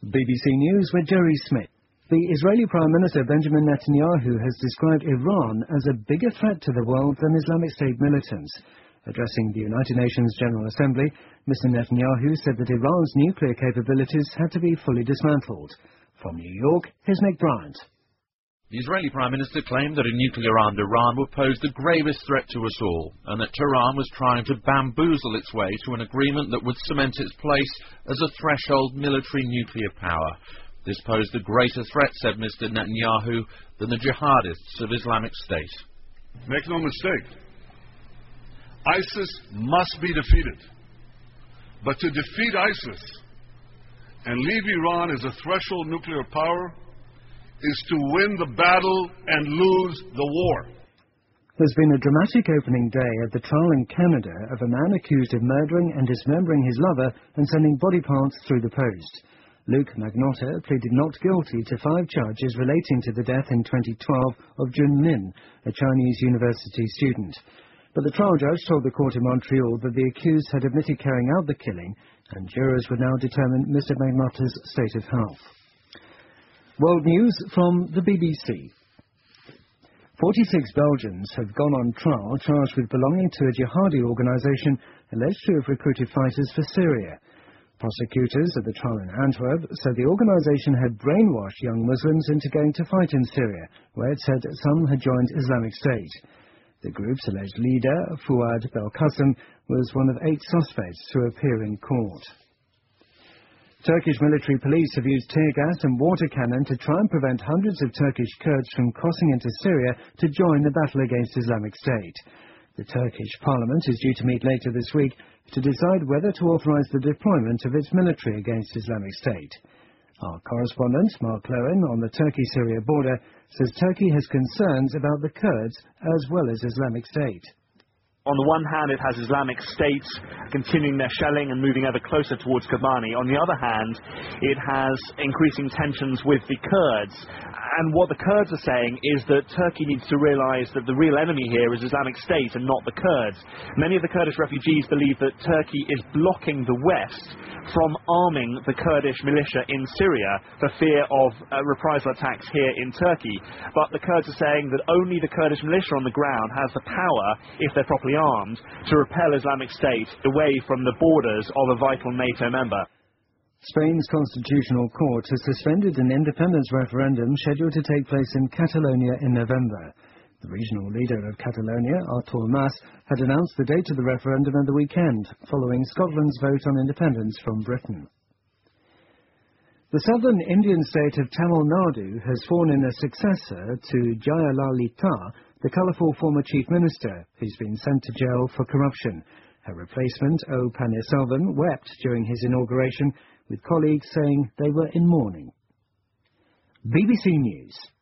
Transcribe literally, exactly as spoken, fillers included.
B B C News with Jerry Smith. The Israeli Prime Minister Benjamin Netanyahu has described Iran as a bigger threat to the world than Islamic State militants. Addressing the United Nations General Assembly, Mister Netanyahu said that Iran's nuclear capabilities had to be fully dismantled. From New York, here's Nick Bryant. The Israeli Prime Minister claimed that a nuclear-armed Iran would pose the gravest threat to us all, and that Tehran was trying to bamboozle its way to an agreement that would cement its place as a threshold military nuclear power. This posed a greater threat, said Mister Netanyahu, than the jihadists of Islamic State. Make no mistake, ISIS must be defeated. But to defeat ISIS and leave Iran as a threshold nuclear power is to win the battle and lose the war. There's been a dramatic opening day at the trial in Canada of a man accused of murdering and dismembering his lover and sending body parts through the post. Luke Magnotta pleaded not guilty to five charges relating to the death in twenty twelve of Jun Min, a Chinese university student. But the trial judge told the court in Montreal that the accused had admitted carrying out the killing, and jurors would now determine Mister Magnotta's state of health. World news from the B B C. forty-six Belgians have gone on trial charged with belonging to a jihadi organisation alleged to have recruited fighters for Syria. Prosecutors at the trial in Antwerp said the organisation had brainwashed young Muslims into going to fight in Syria, where it said some had joined Islamic State. The group's alleged leader, Fouad Belkacem, was one of eight suspects to appear in court. Turkish military police have used tear gas and water cannon to try and prevent hundreds of Turkish Kurds from crossing into Syria to join the battle against Islamic State. The Turkish parliament is due to meet later this week to decide whether to authorise the deployment of its military against Islamic State. Our correspondent, Mark Lowen, on the Turkey-Syria border, says Turkey has concerns about the Kurds as well as Islamic State. On the one hand, it has Islamic States continuing their shelling and moving ever closer towards Kobani. On the other hand, it has increasing tensions with the Kurds. And what the Kurds are saying is that Turkey needs to realise that the real enemy here is Islamic State and not the Kurds. Many of the Kurdish refugees believe that Turkey is blocking the West from arming the Kurdish militia in Syria for fear of uh, reprisal attacks here in Turkey. But the Kurds are saying that only the Kurdish militia on the ground has the power, if they're properly armed, to repel Islamic State away from the borders of a vital NATO member. Spain's Constitutional Court has suspended an independence referendum scheduled to take place in Catalonia in November. The regional leader of Catalonia, Artur Mas, had announced the date of the referendum at the weekend, following Scotland's vote on independence from Britain. The southern Indian state of Tamil Nadu has sworn in a successor to Jayalalitha, the colourful former chief minister, who's been sent to jail for corruption. Her replacement, O. Pannirselvan, wept during his inauguration, with colleagues saying they were in mourning. B B C News.